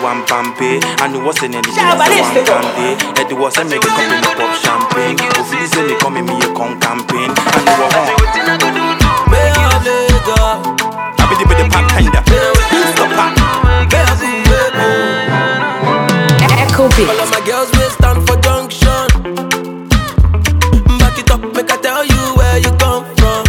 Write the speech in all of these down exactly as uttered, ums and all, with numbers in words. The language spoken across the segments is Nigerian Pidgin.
one pampé. And you was in any one candy. And you was a make a cup in the pop champagne. If you say they come in me a con campaign. And you were home. I be the pop kinda. Stop pop. Echo beat. All of my girls will stand for junction. Back it up, make I tell you where you come from.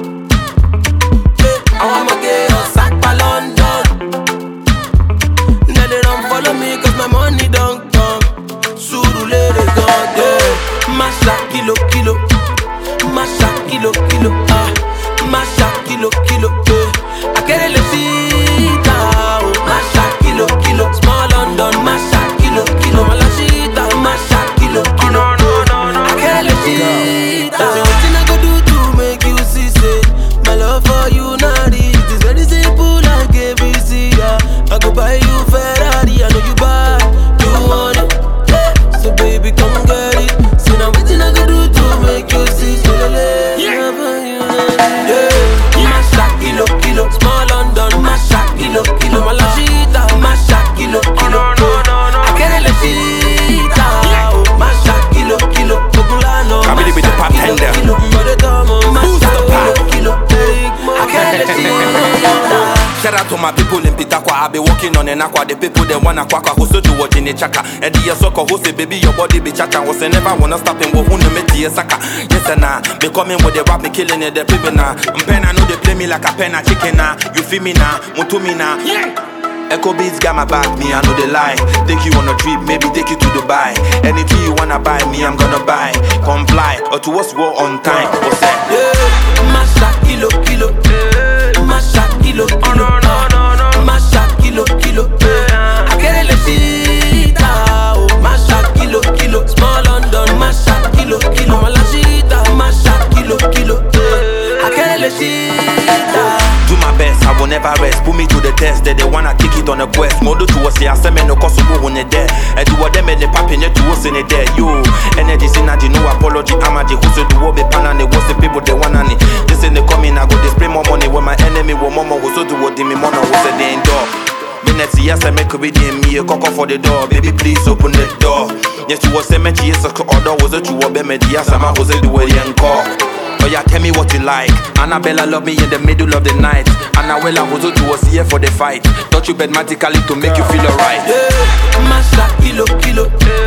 Yeah, I want my girls sack by London. Now they don't follow me cause my money don't come. Surulere God, yeah. Masha kilo kilo, masha kilo kilo, ah, masha kilo kilo, yeah. I get it, see, oh, masha kilo kilo, small London, masha kilo kilo, malashita, masha kilo kilo, I get it, see, oh. Nothing I go do to make you see, say, my love for you not it is very simple like A B C, yeah. I go buy you Ferrari, I know you buy, you want it, yeah. So baby come get it. So now nothing I go do to make you see, so yeah. Masha kilo kilo, small London, masha kilo kilo, malashita, masha kilo kilo, I get it, lashita, masha kilo kilo, populano, masha kilo kilo, masha kilo kilo, I get it, lashita. Shout out to my people in Pitakwa. I be working on an aqua. The people they wanna quack who so do what in the chaka. And the soccer who say baby your body be chacha. Was never wanna stop him. Who no me tea saka. Yes and nah. Me coming with the rap me killing it the people now. I'm pen I know they play me like a pen a chicken now. You feel me now? Mutu me now. Echo Beats got my back, me I know the lie. Take you on a trip, maybe take you to Dubai. Anything you wanna buy, me I'm gonna buy. Comply or to us war on time. What's that? Yeah, masha kilo kilo, masha kilo kilo, masha kilo kilo. I get it, lashita, oh, masha kilo kilo, small London, masha kilo kilo, malashita, masha kilo kilo. I get it, lashita. Do my best, I will never rest. Put me to the test, that they wanna take it on a quest. Modo to us, yeah, I no cost of when they're there. And do what them and the papping to us in it there. You, energy, synergy, no apology. I'm a who said do what be pan and it was the people they want on it. This in the coming, I go display more money when my enemy will mama who so do what they me mono who said they ain't door. Minutes, yes, I make a video, me a cock for the door. Baby, please open the door. Yes, you was a match, yes, a order was a true baby, yes, I'm a was a do a young call. Oh yeah, tell me what you like. Annabella love me in the middle of the night. Annabella was to was here for the fight. Touch you bedmatically to make you feel alright. Yeah, masha kilo kilo,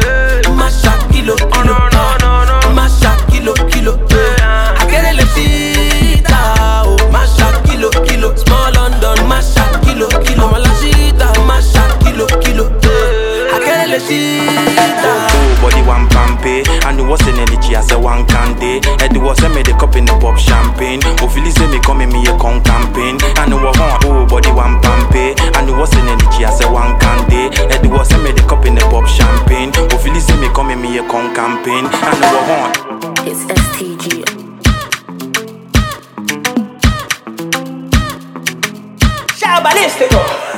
masha kilo kilo, masha kilo kilo. I get it, lashita, oh, masha kilo kilo, small London, masha kilo kilo, malashita, masha kilo kilo. I get it, lashita. Oh, body one pampé, and you was in any chia say one candy. And you was a made a cup in the pop champagne. Oh, Philly say me come in me a con campaign. And you were home, oh, body one pampé, and you was in any chia say one candy. And you was a made a cup in the pop champagne. Oh, Philly say me come in me a con campaign. And you were home. It's S T G. Ciao balístico.